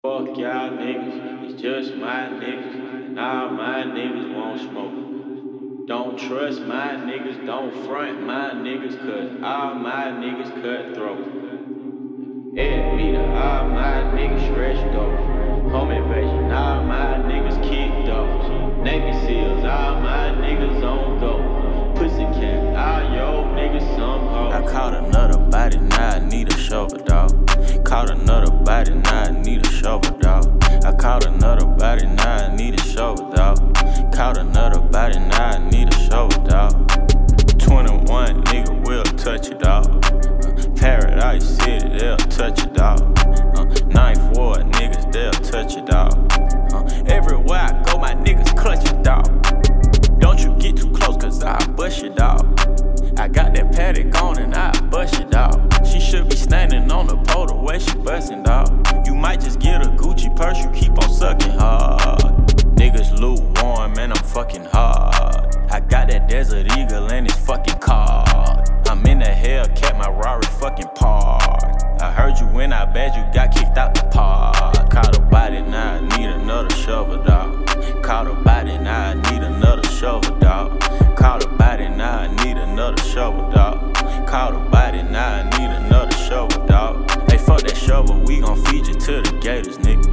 Fuck y'all niggas, it's just my niggas, and all my niggas won't smoke. Don't trust my niggas, don't front my niggas, cause all my niggas cutthroat. Ed beater, all my niggas stretched over. Home invasion, all my niggas kicked off. Navy SEALs, all my niggas on go. Pussycat, all yo niggas some hoes. I caught another body, now I need a shovel, dog. Caught another body, now I need a shovel, dog. I caught another body, now I need a shovel, dog. Caught another body, now I need a shovel, dog. 21 nigga will touch it, dog. Paradise City, they'll touch it, dog. Ninth Ward niggas, they'll touch it, dog. Everywhere I go, my niggas clutch it, dog. Don't you get too close, cause I'll bust you, dog. I got that paddock on and I'll bust you, dog. She should be standing on the pole the way she bustin', dog. You might just get a Gucci purse, you keep on sucking hard. Niggas lukewarm, man, I'm fucking hard. I got that Desert Eagle and it's fucking card. I'm in the Hellcat, my Rari fucking parked. I heard you when I bad you got kicked out the park. Caught a body, now I need another shovel, dog. Caught a body, now I need another shovel, dog. Caught a body, now I need another shovel, dog. Caught a body, now I need another shovel, dog. Hey, fuck that shovel, we gon' feed you to the Gators, nigga.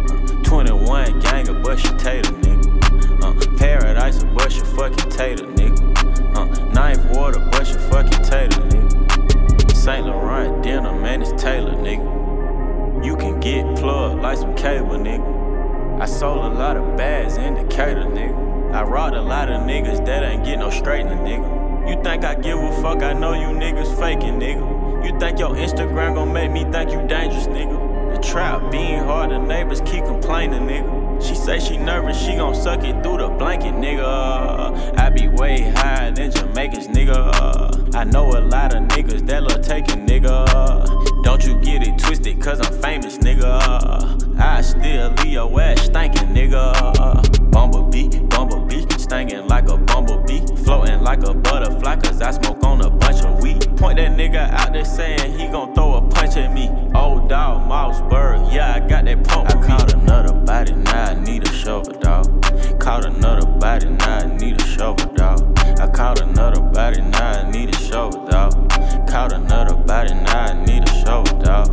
21 gang of bust your tater, nigga. Paradise will bust your fucking tater, nigga. Ninth Water bust your fucking tater, nigga. St. Laurent dinner, man, it's Taylor, nigga. You can get plugged like some cable, nigga. I sold a lot of bags, indicator, nigga. I robbed a lot of niggas that ain't get no straightening, nigga. You think I give a fuck? I know you niggas faking, nigga. You think your Instagram gon' make me think you dangerous, nigga? The trap being hard, the neighbors keep complaining, nigga. She say she nervous, she gon' suck it through the blanket, nigga. I be way higher than Jamaicans, nigga. I know a lot of niggas that love taking, nigga. Don't you get it twisted, cause I'm famous, nigga. I still leave your ass stankin', nigga. Bumblebee, stingin' like a bumblebee. Floating like a butterfly, cause I smoke on a bunch of weed. Point that nigga out there saying he gon' throw a punch at me. Old dog, Mossberg, yeah, I got that pump. I caught another body, now I need a shovel, dog. Caught another body, now I need a shovel, dog. I caught another body, now I need a shovel, dog. Caught another body, now I need a shovel, dog.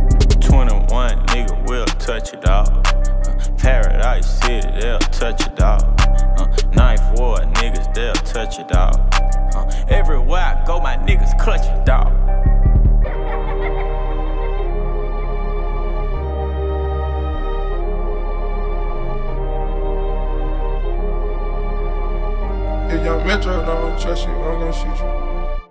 21 nigga will touch it, dog. Paradise City, they'll touch it, dog. Ninth Ward niggas, they'll touch it, dog. Everywhere I go, my niggas clutch it, dog. If young Metro don't trust you, I'm gon' shoot you.